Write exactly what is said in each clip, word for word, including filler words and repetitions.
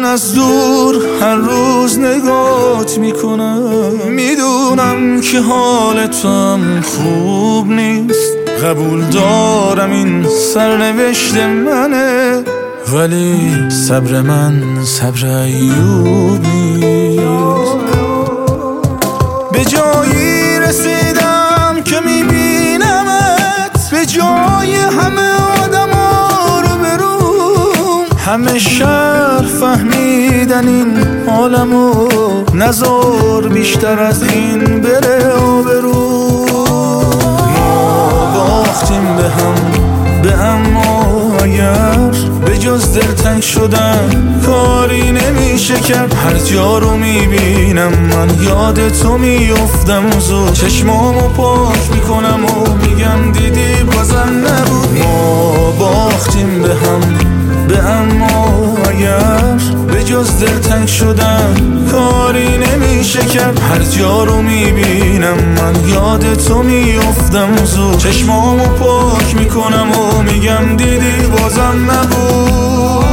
از دور هر روز نگات میکنم، میدونم که حال تو هم خوب نیست، قبول دارم این سرنوشت منه، ولی صبر من صبر ایوب نیست. به جایی رسیدم که میبینمت به جای همه آدم ها رو بروم، همه شهر فهمیدن این عالمو، نزار بیشتر از این بره آبروم. ما باختیم به هم به اما اگر به جز دلتنگ شدن کاری نمیشه کرد. هر جا رو میبینم من یاد تو میفتم، زود چشمامو پاک میکنم و میگم دیدی بازم نبود. ما باختیم به هم به اما اگر به جز دلتنگ شدن کاری نمیشه کرد. هر جا رو میبینم من یاد تو میفتم، زود چشمامو پاک میکنم و میگم دیدی بازم نبود.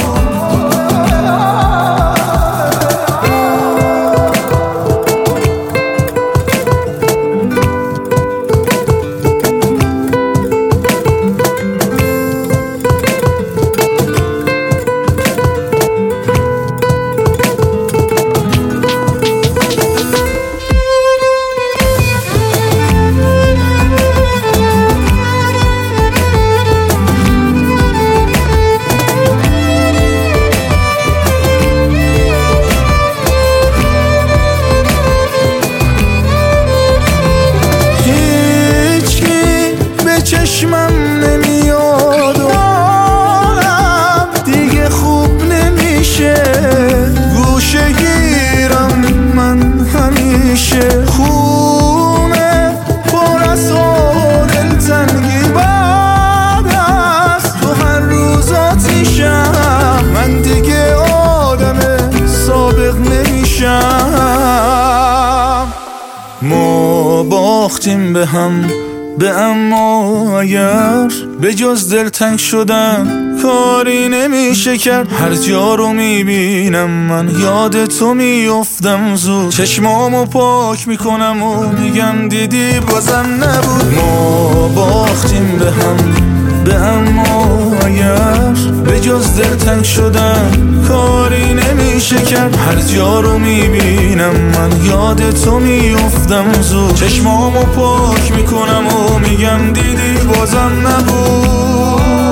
چشمم نمیاد و حالم دیگه خوب نمیشه، گوشه گیرم من همیشه، خونه پر از دلتنگی بعد از تو هر روز آتیشم، من دیگه آدم سابق نمیشم. ما باختیم به هم به اما اگر به جز دلتنگ شدن کاری نمیشه کرد. هر جا رو میبینم من یاد تو میفتم، زود چشمامو پاک میکنم و میگم دیدی بازم نبود. ما باختیم به هم به اما اگر به جز دلتنگ شدن کاری نمیشه کرد. هر جا رو میبینم من یاد تو میفتم، زود چشمامو پاک میکنم و میگم دیدی بازم نبود.